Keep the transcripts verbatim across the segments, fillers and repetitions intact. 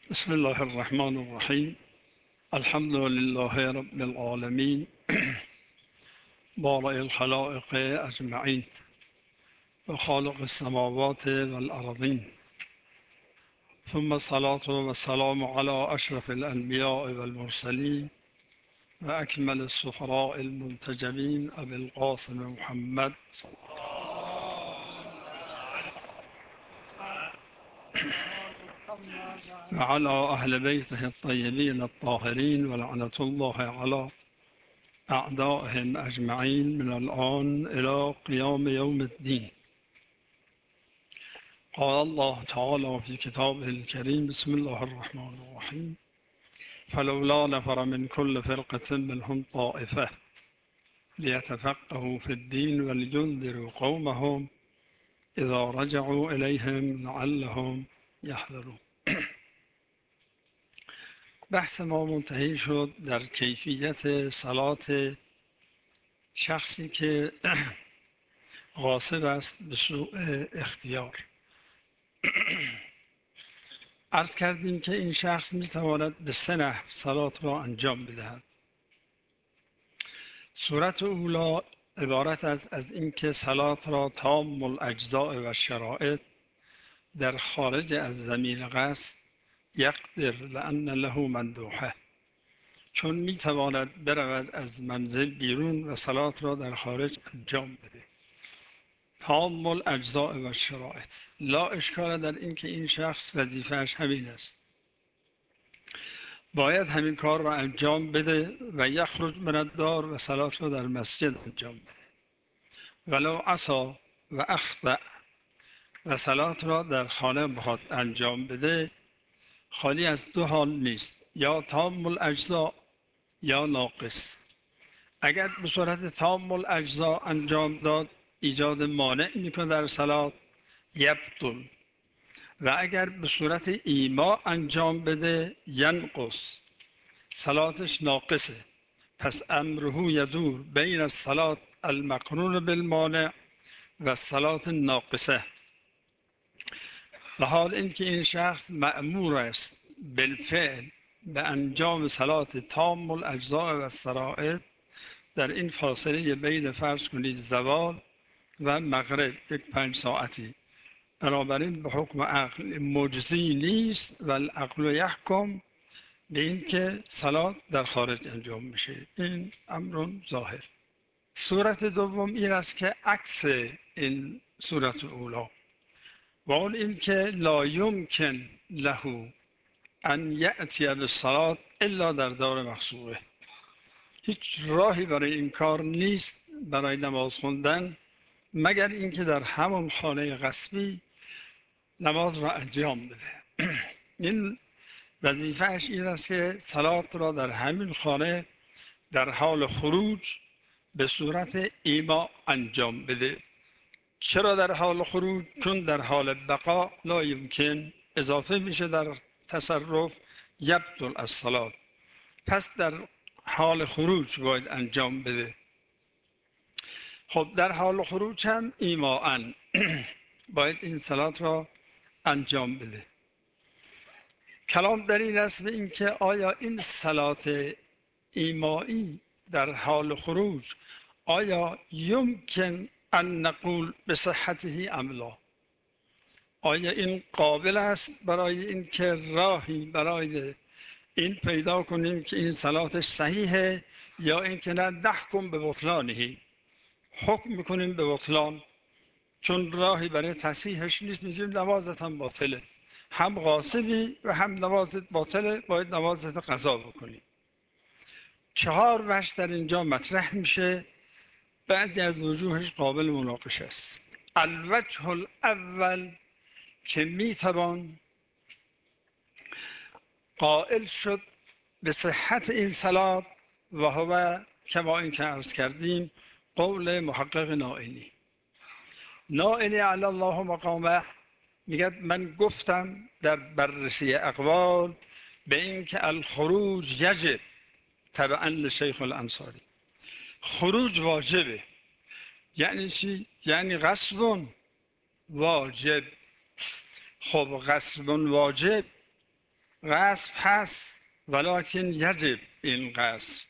بسم الله الرحمن الرحیم. الحمد لله رب العالمین، بارئ الخلائق اجمعین و خالق السماوات والارضین، ثم الصلاة والسلام على اشرف الانبیاء والمرسلین و اکمل السفراء المنتجبین ابی القاسم محمد و على اهل بیته الطیبین الطاهرین و لعنة الله علی أعدائهم أجمعين من الآن إلى قيام يوم الدين. قال الله تعالى في كتابه الكريم: بسم الله الرحمن الرحيم. فلولا نفر من كل فرقة منهم طائفة ليتفقهوا في الدين ولينذروا قومهم إذا رجعوا إليهم لعلهم يحذرون. بحث ما منتهی شد در کیفیت صلات شخصی که غاصب است به سوء اختیار. عرض کردیم که این شخص می تواند به سه نحو صلات را انجام بدهد. صورت اولا عبارت است از اینکه صلات را تام الاجزاء و شرائط در خارج از زمین قصد یقدر لأن له مندوحه، چون می تواند برود از منزل بیرون و صلات را در خارج انجام بده. تام الاجزاء و شرائط، لا اشکال در این که این شخص وظیفه‌اش همین است، باید همین کار را انجام بده و یخرج من الدار و صلات را در مسجد انجام بده. ولو عصا و اخطأ و صلات را در خانه بخواد انجام بده، خالی از دو حال نیست، یا تام الاجزاء یا ناقص. اگر به صورت تام الاجزاء انجام داد ایجاد مانع میکنه در صلات، یبطل. و اگر به صورت ایما انجام بده ینقص، صلاتش ناقصه. پس امره یدور بین الصلات المقرون بالمانع و الصلات ناقصه. و حال اینکه این شخص مأمور است بالفعل به انجام صلات تام الاجزاء و الشرائط در این فاصله بین فرض کنید زوال و مغرب یک پنج ساعتی، بنابراین به حکم عقل مجزی نیست و العقل یحکم به این که صلات در خارج انجام میشه. این امر ظاهر. صورت دوم این است که عکس این صورت اولا، و اون این که لا یمکن له ان یأتی بالصلاة الا در دار مخصوصه. هیچ راهی برای این کار نیست برای نماز خوندن مگر اینکه در همون خانه غصبی نماز را انجام بده. این وظیفهش این است که صلات را در همین خانه در حال خروج به صورت ایما انجام بده. چرا در حال خروج؟ چون در حال بقا لا یمکن اضافه میشه در تصرف یبطل الصلاة، پس در حال خروج باید انجام بده. خب در حال خروج هم ایماً باید این صلات را انجام بده. کلام در این است به اینکه آیا این صلات ایمایی در حال خروج آیا یمکن ان نقول به صحته ام لا؟ آیا این قابل است برای اینکه راهی برای این پیدا کنیم که این صلاتش صحیحه، یا اینکه نه نحکم به بطلانه، حکم میکنیم به بطلان چون راهی برای تصحیحش نیست، میگیم نمازت هم باطله، هم غاصبی و هم نمازت باطله، باید نمازت قضا بکنی. چهار وجه در اینجا مطرح میشه، بعضی از وجوهش قابل مناقشه است. الوجه الاول که میتوان قائل شد به صحت این صلات و هو کما این که عرض کردیم قول محقق نائینی. نائینی علی الله مقامه میگه من گفتم در بررسی اقوال به این که الخروج یجب تبعا لشیخ الانصاری، خروج واجبه. یعنی چی؟ یعنی غصب واجب. خب غصب واجب غصب هست ولکن یجب این غصب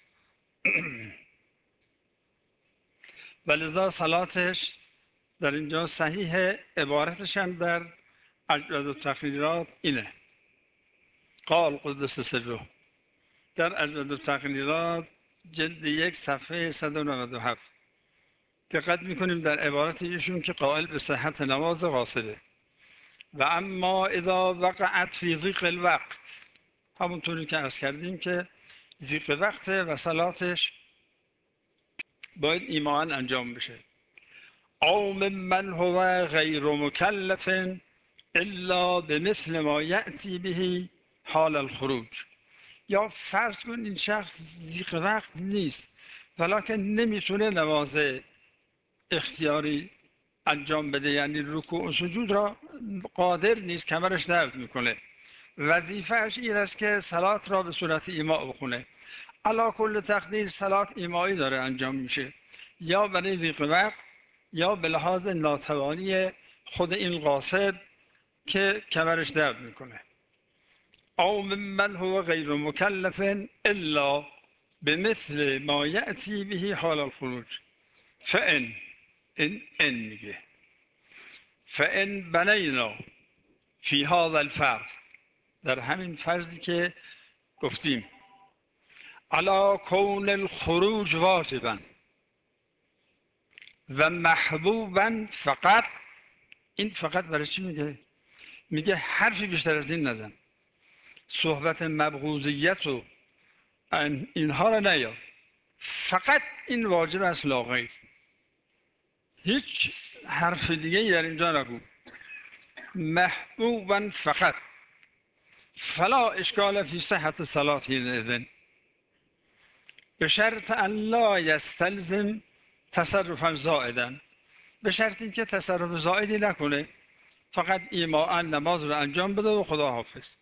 ولذا صلاتش در اینجا صحیح. عبارتش هم در اجود التقریرات اینه. قال قدس سره در اجود التقریرات جلد یک صفحه صد و نود و هفت دقت میکنیم در عبارت ایشون که قائل به صحت نماز غاصبه. و اما اذا وقعت فی ضیق الوقت، همونطوری که عرض کردیم که ضیق وقت و صلاتش باید ایمان انجام بشه. او من هو غیر مکلف الا بمثل ما یأتی به حال الخروج، یا فرض کن این شخص ضیق وقت نیست ولکن نمیتونه نماز اختیاری انجام بده، یعنی رکوع و سجود را قادر نیست، کمرش درد میکنه، وظیفهش این است که صلات را به صورت ایماء بخونه. علا کل تقدیر صلات ایمایی داره انجام میشه، یا برای ضیق وقت یا به لحاظ ناتوانی خود این غاصب که کمرش درد میکنه. او ممن هو غیر مکلف الا بمثل ما یأتی به حال الخروج فان این ان میگه فان بنینا فی هذا الفرض، در همین فرضی که گفتیم، علی کون الخروج واجبا و محبوبا فقط. این فقط برای چی میگه؟ میگه حرفی بیشتر از این نزن، صحبت مبغوضیت و اینها را نیار، فقط این واجب است لا غیر، هیچ حرف دیگه در اینجا نگو. محبوبا فقط فلا اشکال فی صحت صلات حینئذ به شرط ان لا یستلزم تصرفا زائدا، به شرط اینکه تصرف زائدی نکنه، فقط ایماء نماز رو انجام بده و خدا حافظ.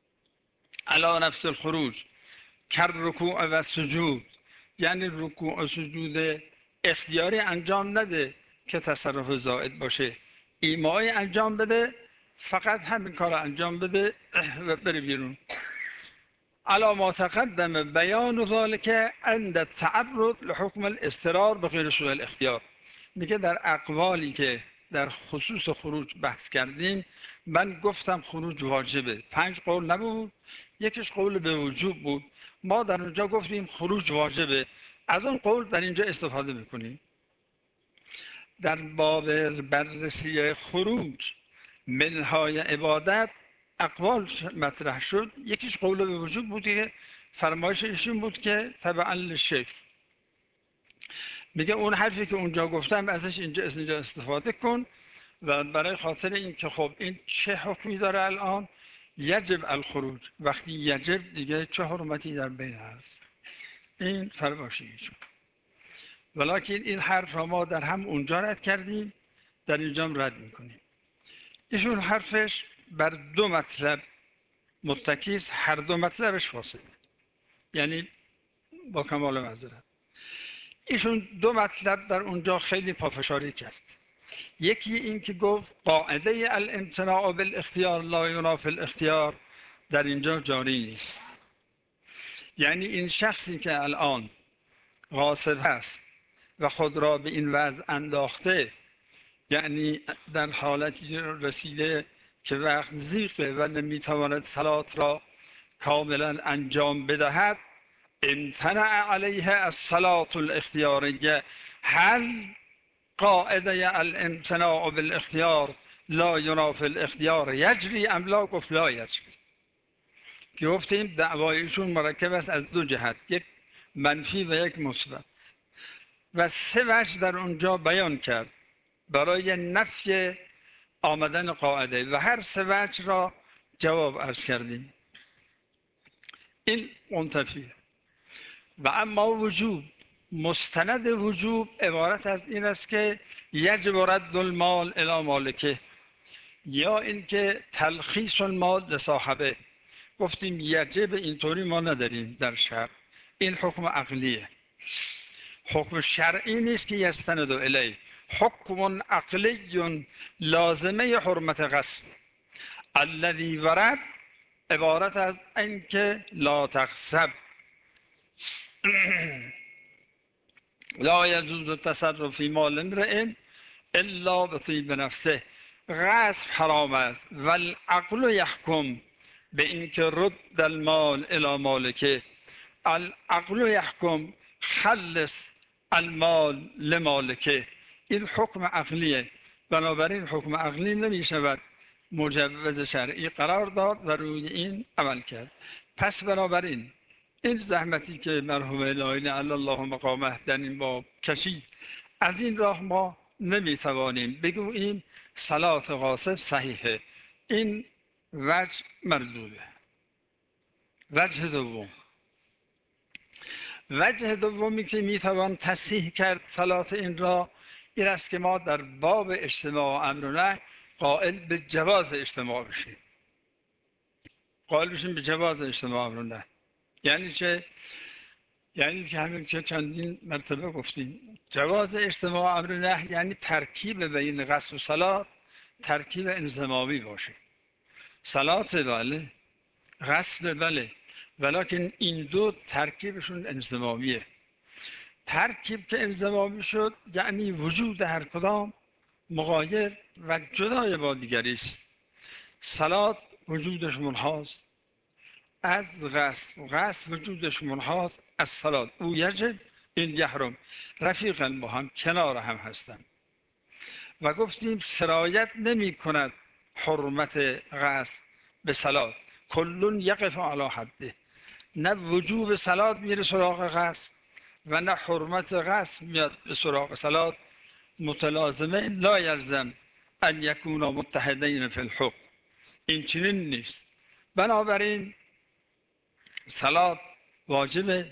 علی نفس الخروج کر رکوع و سجود، یعنی رکوع و سجود اختیاری انجام نده که تصرف زائد باشه، ایماء انجام بده، فقط همین کار انجام بده و بره بیرون. علا ما تقدم بیان ذلك عند التعرض لحکم الاضطرار بغیر سوء الاختیار. میگه در اقوالی که در خصوص خروج بحث کردیم من گفتم خروج واجبه، پنج قول نبود، یکیش قول به وجوب بود، ما در اونجا گفتیم خروج واجبه، از اون قول در اینجا استفاده میکنیم. در باب بررسی خروج منهای عبادت اقوال مطرح شد، یکیش قول به وجوب بود که فرمایش ایشون بود که تبعا للشیخ، میگه اون حرفی که اونجا گفتم ازش اینجا اینجا استفاده کن، و برای خاطر این که خب این چه حکمی داره الان، یجب الخروج، وقتی یجب دیگه چه حرمتی در بین هست، این فرمایش ایشون. ولکن این حرف را ما در هم اونجا رد کردیم، در اینجا رد میکنیم. ایشون حرفش بر دو مطلب متکیست، هر دو مطلبش فاسده، یعنی با کمال معذرت. ایشون دو مطلب در اونجا خیلی پافشاری کرد. یکی این که گفت قاعده الامتناع بالاختیار لا ینافی الاختیار در اینجا جاری نیست، یعنی این شخصی که الان غاصب هست و خود را به این وضع انداخته، یعنی در حالتی رسیده که وقت ضیقه و نمیتواند صلات را کاملا انجام بدهد، امتنع علیه الصلاة الاختیاریه. هل قاعده الامتناع بالاختیار لا ینافی الاختیار یجری ام لا؟ گفت لا یجری. که گفتیم دعوایشون مرکب است از دو جهت، یک منفی و یک مثبت، و سه وجه در اونجا بیان کرد برای نفی آمدن قاعده و هر سه وجه را جواب عرض کردیم. این منتفیه. و اما وجوب، مستند وجوب عبارت از این است که یجب رد المال الی مالکه، یا اینکه تلخیص المال لصاحبه. گفتیم یجب اینطوری ما نداریم در شرع، این حکم عقلیه، حکم شرعی نیست که یستند الیه، حکم عقلی لازمه حرمت غصب الذی ورد عبارت از اینکه لا تغصب لا یجوز التصرف فی مال امرئ الا بطیب نفسه. غصب حرام است و العقل یحکم به اینکه رد المال الی مالکه. العقل یحکم خلص المال لمالکه. این حکم عقلیه، بنابراین حکم عقلی نمی شود مجوز شرعی قرار داد و روی این عمل کرد. پس بنابراین این زحمتی که مرحوم الهی علی الله مقامه در این باب کشید، از این راه ما نمی توانیم بگوییم صلات غاصب صحیحه. این وجه مردوده. وجه دوم، وجه دومی که می توان تصحیح کرد صلات این را، این است که ما در باب اجتماع و امر و نهی قائل به جواز اجتماع بشیم. قائل بشیم به جواز اجتماع و امر و نهی. یعنی چه؟ یعنی که همین که چندین مرتبه گفتیم جواز اجتماع و امر و نهی یعنی ترکیب بین قصد و صلات ترکیب انضمامی باشه. صلات بله، قصد بله، ولیکن این دو ترکیبشون انضمامیه. ترکیب که انضمامی شد یعنی وجود هر کدام مغایر و جدای با دیگری است. صلات وجودش منحاست از قصد و قصد وجودش منحاست از صلات. او یجب این یحرم رفیقا با هم کنار هم هستند و گفتیم سرایت نمی کند حرمت قصد به صلات. کلون یقف علی حده. نه وجوب صلات میره سراغ قصد و نه حرمت قصد میاد به سراغ صلات. متلازمه لا یلزم ان یکونا متحدین فی الحکم. این چنین نیست. بنابراین صلات واجبه.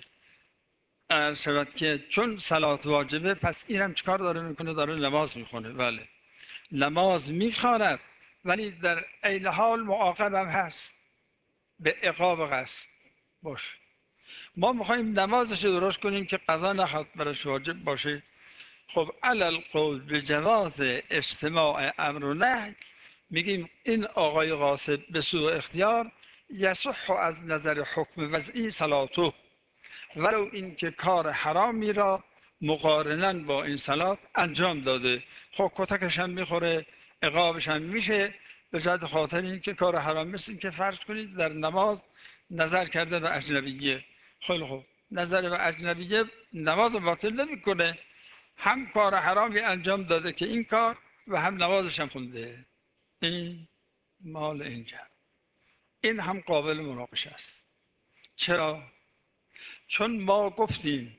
شود که چون صلات واجبه پس اینم چیکار داره میکنه؟ داره نماز میخونه. بله، نماز میخواند ولی در عین حال معاقب هم هست به عقاب قصد. باشه، ما میخوایم نمازش رو درست کنیم که قضا نخواد برش واجب باشه. خب علل قول به جواز اجتماع امر و نهی میگیم این آقای غاصب به سوء اختیار یصح از نظر حکم وضعی صلاتو، ولو این که کار حرامی را مقارناً با این صلات انجام داده. خب کتکش هم میخوره، عقابش هم میشه، به جهت خاطر این که کار حرام. مثل این که فرض کنید در نماز نظر کرده به اجنبیه. خیلی خوب، نظر به اجنبیه نماز باطل نمیکنه، هم کار حرامی انجام داده که این کار و هم نمازش هم خونده. این مال اینجا، این هم قابل مناقشه است. چرا؟ چون ما گفتیم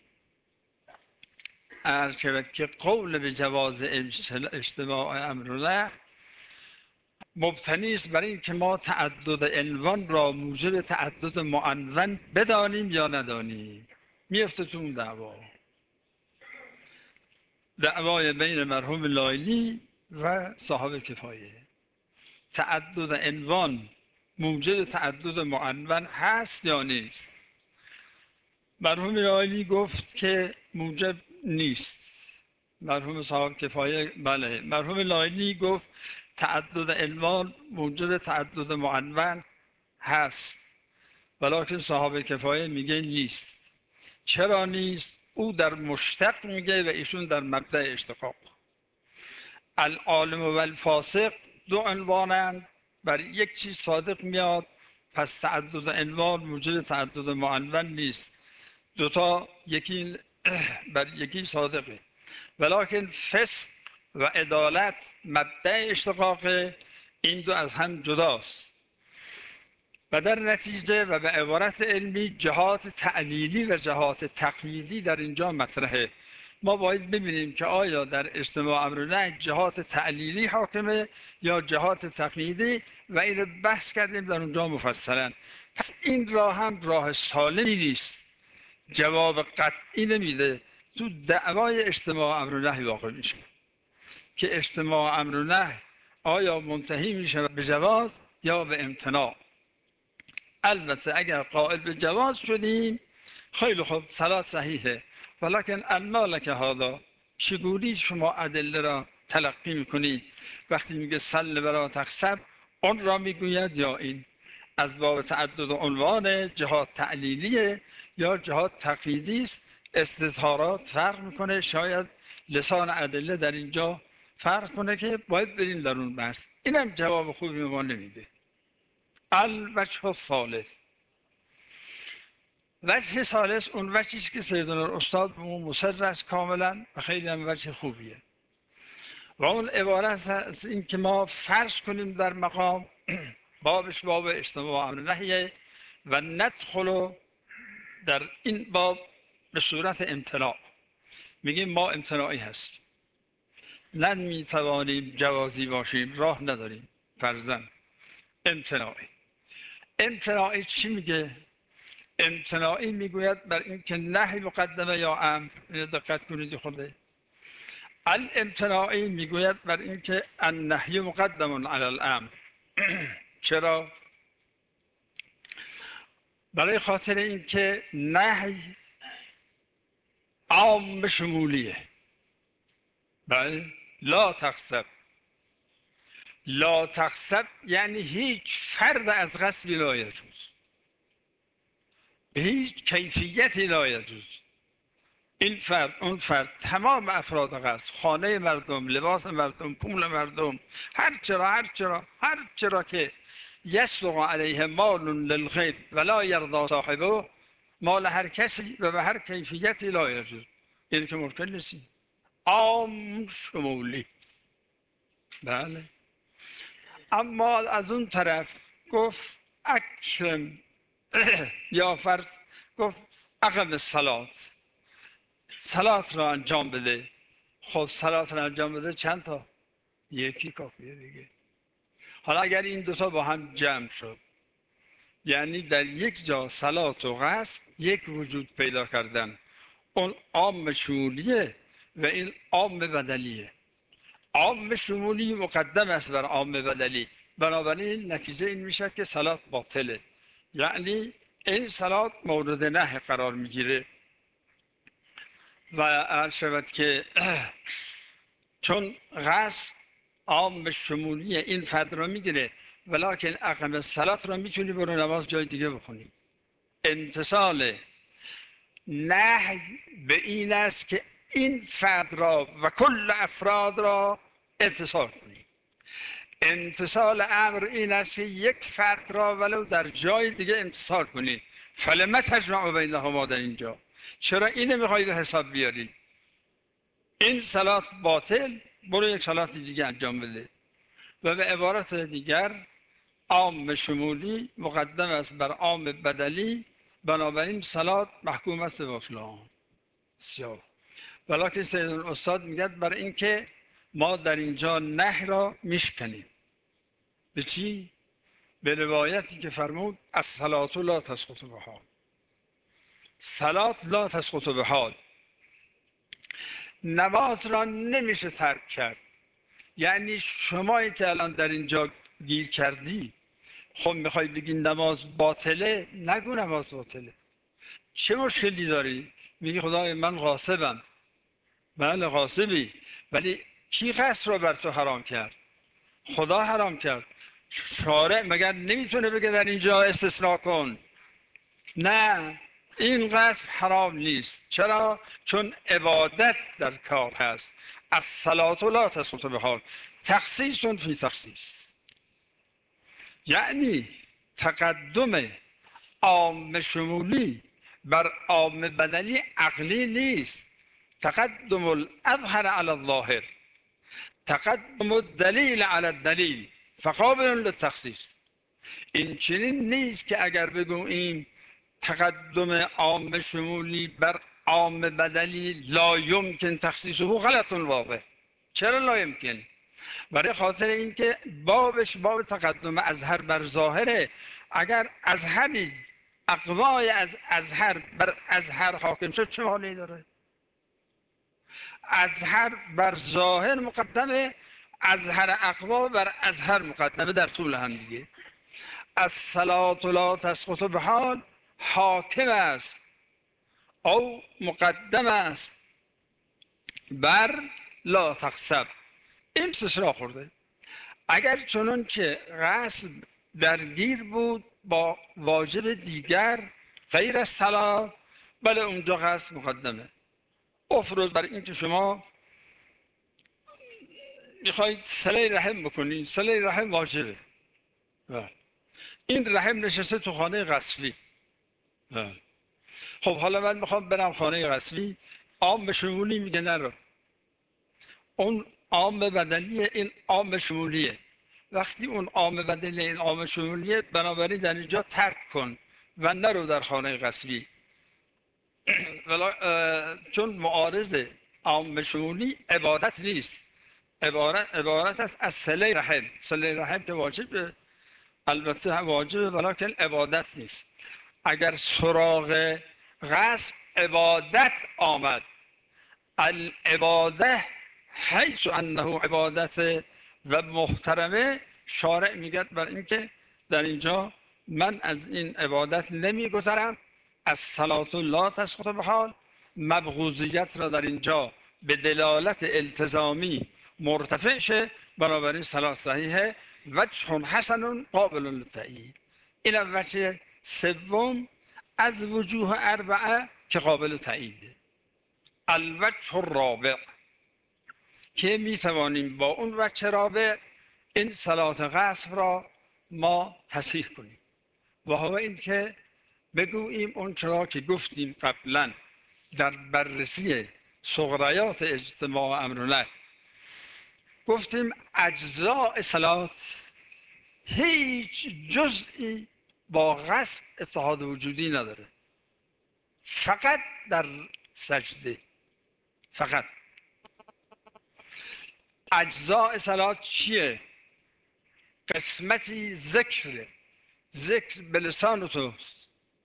ارشد که قول به جواز اجتماع امر و نهی مبتنی است بر این که ما تعدد عنوان را موجب تعدد معنون بدانیم یا ندانیم. میفته تو اون دعوا، دعوای بین مرحوم لاینی و صاحب کفایه. تعدد عنوان موجب تعدد معنون هست یا نیست؟ مرحوم لاینی گفت که موجب نیست. مرحوم صاحب کفایه بله. مرحوم لاینی گفت تعدد عنوان موجب تعدد معنون هست، ولیکن صاحب کفایه میگه نیست. چرا نیست؟ او در مشتق میگه و ایشون در مبدأ اشتقاق. العالم و الفاسق دو عنوانند، بر یک چیز صادق میاد، پس تعدد عنوان موجب تعدد معنون نیست. دوتا یکی بر یکی صادقه، ولیکن فسق و عدالت مبدأ اشتقاق، این دو از هم جداست و در نتیجه و به عبارت علمی جهات تعلیلی و جهات تقییدی در اینجا مطرحه. ما باید ببینیم که آیا در اجتماع امر و نهی جهات تعلیلی حاکمه یا جهات تقییدی و این بحث کردیم در اونجا مفصلا. پس این راه هم راه سالمی نیست، جواب قطعی نمیده. تو دعوای اجتماع امر و نهی واقع میشه که اجتماع امر و نهی آیا منتهی میشه به جواز یا به امتناع. البته اگر قائل به جواز شدیم خیلی خوب، صلات صحیحه، ولیکن انا لک هذا، چگونه شما ادله را تلقی میکنید؟ وقتی میگه صل ولا تخسب اون را میگوید یا این؟ از باب تعدد عنوان جهات تعلیلیه یا جهات تقییدی است. استظهارات فرق میکنه، شاید لسان ادله در اینجا فرق کنه که باید بریم در اون بحث. اینم جواب خوبی ما نمیده. الوجه الثالث، وجه ثالث اون وجهی است که سیدنا استاد به اون مصر است کاملا و خیلی هم وجه خوبیه و اون عبارت از این که ما فرض کنیم در مقام بابش باب اجتماع امر نهیه و ندخل در این باب به صورت امتناع، میگیم ما امتناعی هستیم، نه میتوانیم جوازی باشیم، راه نداریم، فرضاً امتناعی. امتناعی چی میگه؟ امتناعی میگوید بر این که نهی مقدمه یا امر. اینو دقت کنید خورده. الامتناعی میگوید بر این که النهی مقدم علی الامر. چرا؟ برای خاطر اینکه نهی عام شمولیه. بله، لا تغصب. لا تغصب یعنی هیچ فرد از غصبی لا یجوز، به هیچ کیفیتی لا یجوز. این فرد اون فرد تمام افراد غصب، خانه مردم، لباس مردم، پول مردم، هر چرا هر چرا هر چرا که یصدق علیه مال للغیر ولا یرضا صاحبه، مال هر کسی و به هر کیفیتی لا یجوز. این که ممکن نیست. عام شمولی. بله. اما از اون طرف گفت اکرم یا فرض گفت اقم الصلات، صلات را انجام بده. خب صلات را انجام بده چند تا؟ یکی کافیه دیگه. حالا اگر این دوتا با هم جمع شد، یعنی در یک جا صلات و قصد یک وجود پیدا کردن، اون عام شمولیه و این عام بدلیه. عام شمولی مقدم است بر عام بدلی، بنابراین نتیجه این میشه که صلات باطله، یعنی این صلات مورد نهی قرار میگیره. و عرض شود که چون قصد عام شمولی این فرد را میگیره، ولیکن اقم صلات را میتونی برو نماز جای دیگه بخونی. امتصال نهی به این است که این فرد را و کل افراد را امتصال کنی. امتصال امر این است که یک فرد را ولو در جای دیگه امتصال کنی. فلما تجمع بینهما در اینجا، چرا اینو میخواید حساب بیاری؟ این صلات باطل، برو یک صلات دیگه انجام بده. و به عبارت دیگر عام شمولی مقدم است بر عام بدلی، بنابراین صلات محکوم است به بطلان. بسیار. ولیکن سیدنا استاد میگه برای اینکه ما در اینجا نهی را میشکنیم. به چی؟ به روایتی که فرمود الصلاة لا تسقط بحال. صلات لا تسقط بحال، نماز را نمیشه ترک کرد. یعنی شمایی که الان در اینجا گیر کردی، خب میخوای بگی نماز باطله، نگو نماز باطله. چه مشکلی داری؟ میگی خدای من غاصبم. بله غاصبی، ولی کی قصد را بر تو حرام کرد؟ خدا حرام کرد. شارع مگر نمیتونه بگه در اینجا استثناء کن؟ نه، این قصد حرام نیست. چرا؟ چون عبادت در کار هست. الصلاة لا تسقط بحال، تخصیص فی تخصیص. یعنی تقدم عام شمولی بر عام بدلی عقلی نیست. تقدم الاظهر علی الظاهر، تقدم الدلیل علی الدلیل فقابل للتخصیص. این چنین نیست که اگر بگوییم تقدم عام شمولی بر عام بدلی لا یمکن تخصیصه غلط واضح. چرا لا یمکن؟ برای خاطر اینکه بابش باب تقدم ازهر بر ظاهره. اگر ازهری اقوای از ازهر بر ازهر حاکم شد چه حالی داره؟ ازهر بر ظاهر مقدمه، ازهر اقوا بر ازهر مقدمه در طول هم دیگه. الصلاة لا تسقط بحال حاکم است او مقدم است بر لا تغصب. این استثناء خورده. اگر چنانچه غصب درگیر بود با واجب دیگر غیر از صلات، بله اونجا قصد مقدمه. افرض بر اینکه شما میخواید صله رحم بکنید، صله رحم واجبه، بله. این رحم نشسته تو خانه غصبی، بله. خب حالا من میخوام برم خانه غصبی، عام به شمولی میگه نرو، اون عام بدنی، این عام شمولیه. وقتی اون عام بدنی این عام شمولیه، بنابراین در اینجا ترک کن و نرو در خانه غصبی. ولی چون معارض عام شمولی عبادت نیست، عبارت عبارت است از صله رحم. صله رحم که واجبه، البته واجبه ولیکن عبادت نیست. اگر سراغ غصب عبادت آمد، العباده حیث انه عبادت و محترمه، شارع میگه بر اینکه در اینجا من از این عبادت نمیگذرم، از صلات لا تسقط بحال، مبغوضیت را در اینجا به دلالت التزامی مرتفع شه، بنابراین صلات صحیحه. وجه حسن قابل للتأیید. این وجه سوم از وجوه اربعه که قابل تأییده. الوجه الرابع که می توانیم با اون وجه رابع این صلات غصب را ما تصحیح کنیم، و هو این که بگوییم اون چرا که گفتیم قبلا در بررسی صغریات اجتماع امر و نهی، گفتیم اجزاء صلات هیچ جزئی با غصب اتحاد وجودی نداره، فقط در سجده. فقط اجزاء صلات چیه؟ قسمتی ذکره، ذکر به لسان توست،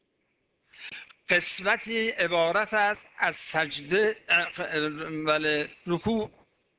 قسمتی عبارت است از سجده ولی رکوع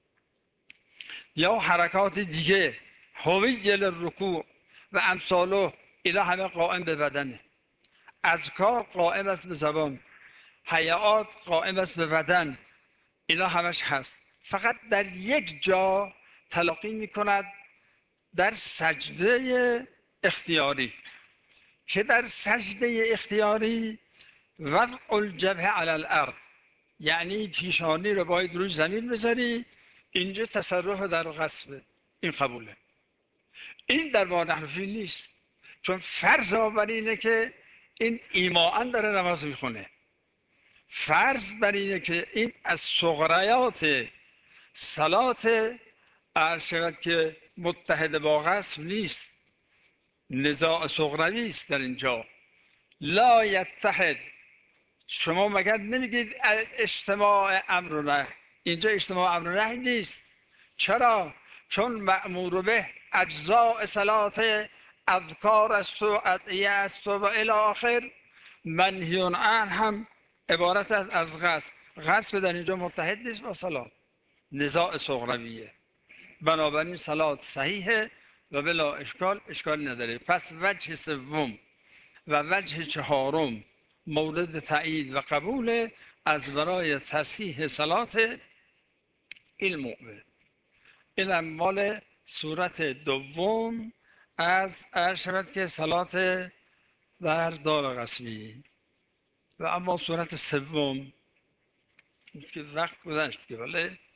یا حرکات دیگه، هویه للرکوع و امثاله، اینا همه قائم به بدنه. اذکار قائم است به زبان، حیات قائم است به بدن، اینا همش هست. فقط در یک جا تلاقی می کند، در سجده اختیاری، که در سجده اختیاری وضع الجبهه علی الارض، یعنی پیشانی رو باید روی زمین بذاری، اینجا تصرف در غصب، این قبوله. این در ما نحنفی نیست، چون فرض بر اینه که این ایماءً داره نماز میخونه، فرض بر اینه که این از صغریات صلات عرض شود که متحد با غصب نیست، نزاع صغروی است در اینجا. لا یتحد، شما مگر نمیگید اجتماع امر و نهی؟ اینجا اجتماع امر و نهی نیست. چرا؟ چون مأمور به اجزاء صلات اذکار است و ادعیه است و الی آخر، منهی عنه هم عبارت است از غصب. غصب در اینجا متحد نیست با صلات، نزاع صغرویه. بنابراین صلات صحیحه و بلا اشکال، اشکال نداره. پس وجه سوم و وجه چهارم مورد تأیید و قبول از برای تصحیح صلات المؤمن. این مال صورت دوم از عرض شود که صلات در دار غصبی. و اما صورت سوم که وقت گذشت که بله